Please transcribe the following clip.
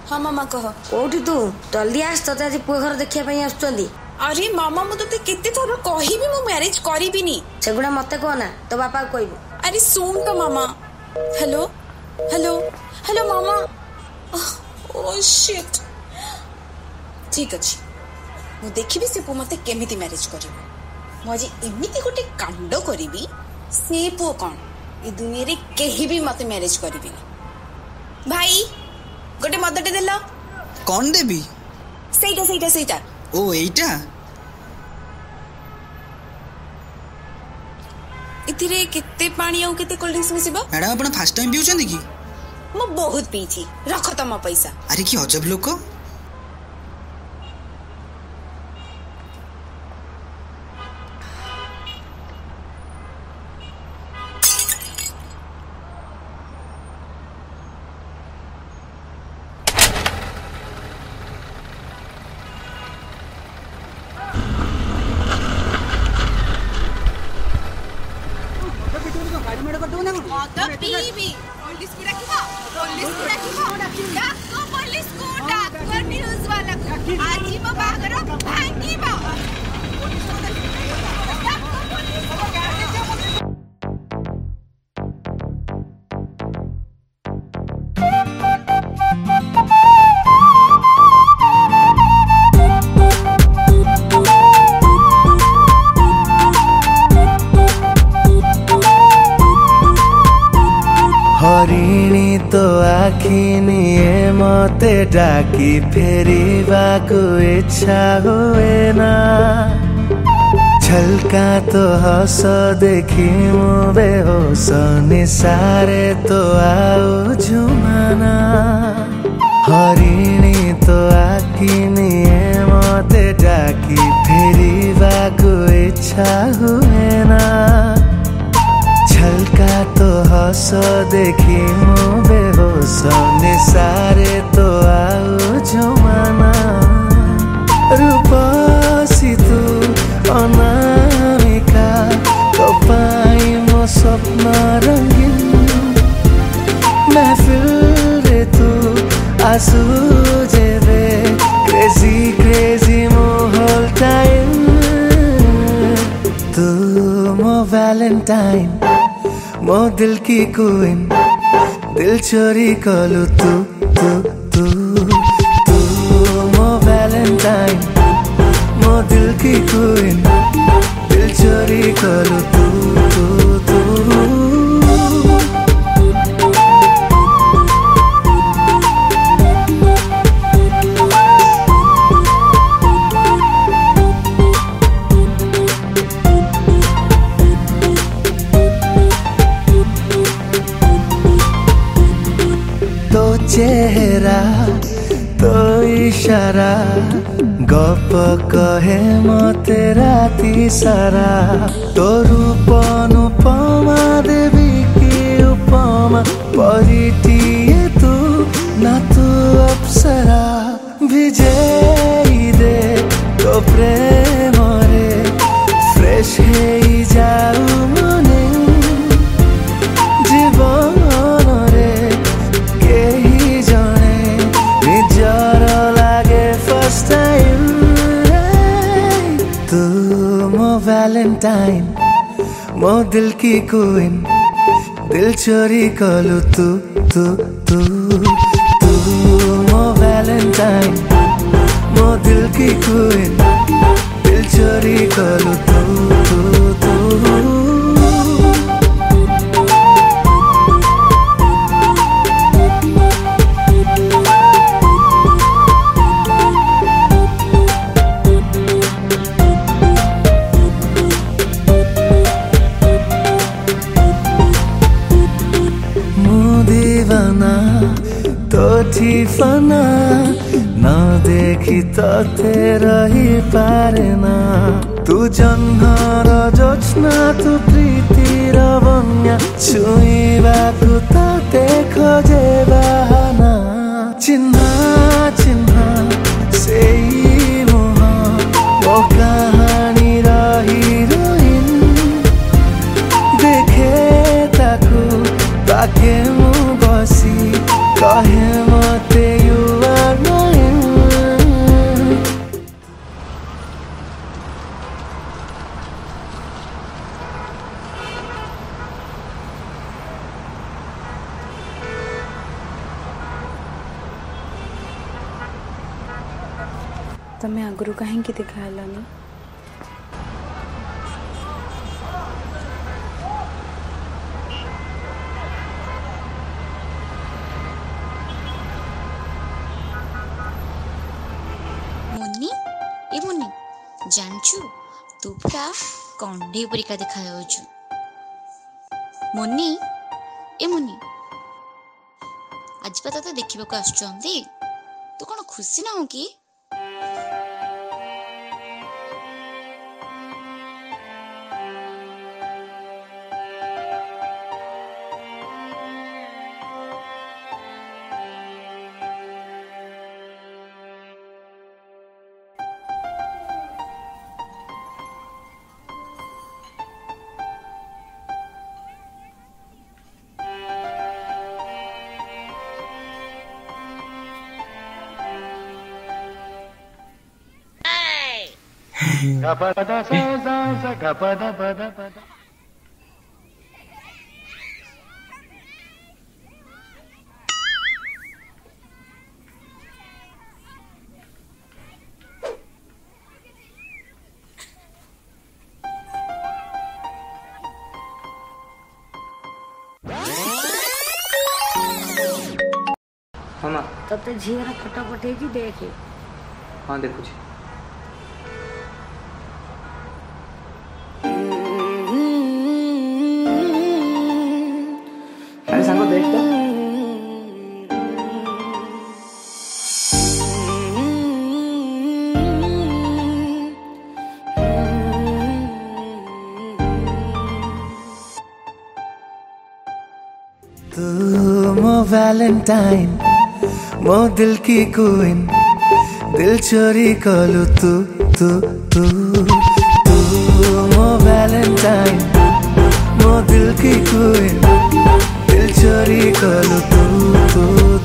हाँ मामा कह। कोठी तू जल्दी आस, तोते आज पुआ घर देखिया आसुचंदी। अरे मामा मु तोते केते थोर कहिबी मु मैरिज करिबिनी। सेगुडा मते कहना, तो बापा को कहबो। अरे सुन तो मामा। हेलो हेलो हेलो मामा। Oh shit. ठीक अछि, मु देखिबी से पु मते केमिति मैरिज करिबो। मु आज एमिति गोटे कांड करिबी से पु कोन ए दुनिया रे केही भी मते मैरिज करिबिनी। भाई गोटे मदटे देला। कौन देबी? सेइटा सेइटा सेइटा। ओ एइटा इथिरे केते पानी आउ केते कोल्ड ड्रिंक्स मिसिबो? मैडम आपण फर्स्ट टाइम पिउछन की? मु बहुत पीछि, रख त म पैसा। अरे की अजब लोक। हरिणी तो आखिनी मते डाकी फेरिबाको इच्छा हुए ना। छलका तो हस देखी मु बेहोश निसारे तो आओ झुमाना। हरिणी तो आखिनी मते डाकी फेरिबाको इच्छा हुए ना। छलका तो हस देखी मु बेहोश निसारे तो आओ झुमाना। रूपसी तू अनामिका तो पाई मो स्वप्न रंगीन। महफिल रे तू आसू जेबे क्रेजी क्रेजी मो होल टाइम। तू मो वैलेंटाइन, मो दिल की क्वीन, दिल चोरी कलू तू तू तू तू। मो वैलेंटाइन, मो दिल की क्वीन, दिल चोरी कलू तू तू तू। चेहरा तो इशारा गप कहे मते राती सारा। तो रूप अनुपमा देवी की उपमा परिटिए तू ना तू अप्सरा। विजयी दे तो प्रेम रे फ्रेश है जाऊ मने। जीवन रे वैलेंटाइन, मो दिल की क्वीन, दिल चोरी कलू तू तू तू तू। मो वैलेंटाइन, मो दिल की क्वीन, दिल चोरी कलू तू तू तू। तो ठिफना न देखी तते रही पारे ना। तू जन्मर जोत्स्ना तू प्रीतिर बन्या छुइबाकु तते खोजे बाहाना। चिन्हा चिन्हा सेई मोह मो कहानी रही रोइन। देखे ताकू पाखे मु बसी कहे मते युवा तमें आगरू कहीं देखालानी? मुन्नी ए मुन्नी जानचु तू पूरा कंडे परिका देखा जाउछु। मुन्नी ए मुन्नी आज पता तो देखिबा को आछुंती तू कोन खुशी ना हो कि? मामा तते झीवर फोटो पठेची देखे। हाँ देखुची। अरे सांगो देख तो। तू मो वैलेंटाइन मो दिल की क्वीन दिल चोरी कलु तू तू तू तू मो वैलेंटाइन मो दिल की क्वीन दिल चोरी कलु तू तू